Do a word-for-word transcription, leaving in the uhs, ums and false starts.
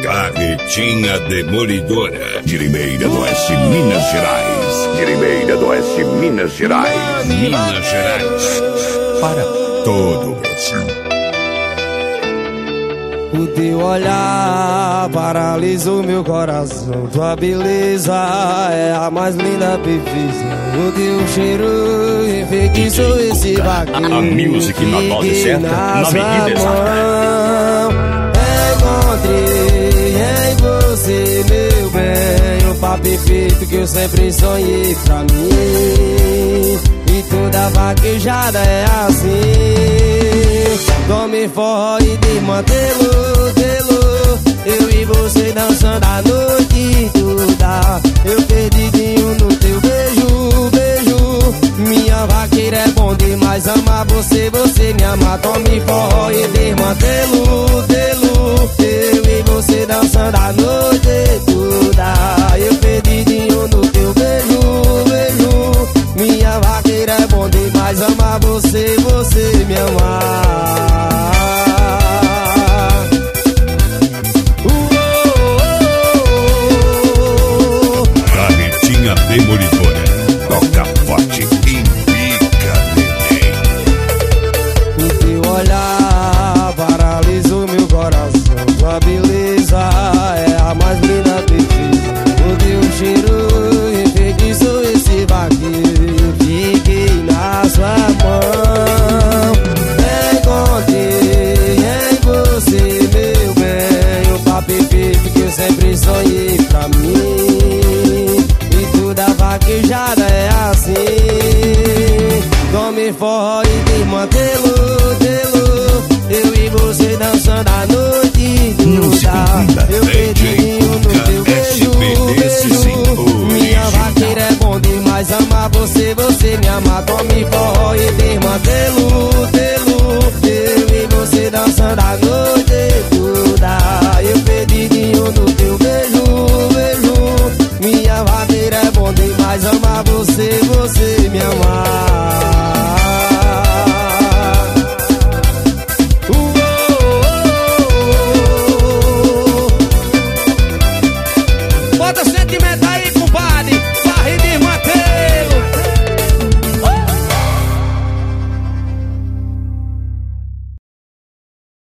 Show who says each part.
Speaker 1: Carretinha Demolidora de Limeira do Oeste, Minas Gerais. De Limeira do Oeste, Minas Gerais. Minas Gerais. Para todo o Brasil.
Speaker 2: O teu olhar paralisou meu coração. Tua beleza é a mais linda perfeição. O teu cheiro enfeitiçou esse vaqueiro.
Speaker 1: A music na dose certa, na medida exata.
Speaker 2: Encontrei em você, meu bem, o par perfeito que eu sempre sonhei pra mim. E toda vaquejada é assim. Tome forró e desmantelo, telo. Eu e você dançando a noite toda. Eu perdidinho no teu beijo, beijo. Minha vaqueira é bom demais, amar você, você me ama. Tome forró e desmantelo, telo. Eu e você dançando a noite toda. Eu perdidinho no teu beijo, beijo. Minha vaqueira é bom demais, amar você, você me amar.
Speaker 1: Carretinha Demolidora, toca forte e pica, neném.
Speaker 2: O teu olhar paralisou meu coração. Tua beleza é a mais linda perfeita. O teu cheiro enfeitiçou esse vaqueiro. Eu fiquei na sua mão. Encontrei em você, meu bem, o par perfeito que eu sempre sonhei pra mim. E toda vaquejada é assim. Tome forró e desmantelo, telo. Eu e você dançando a noite toda. Eu perdidinho no teu beijo, beijo. Minha vaqueira é bom demais, amar você, você me ama. Tome forró e desmantelo, telo. Eu e você dançando a noite toda. Eu perdidinho no teu beijo, beijo. Minha vaqueira é bom demais, amar você,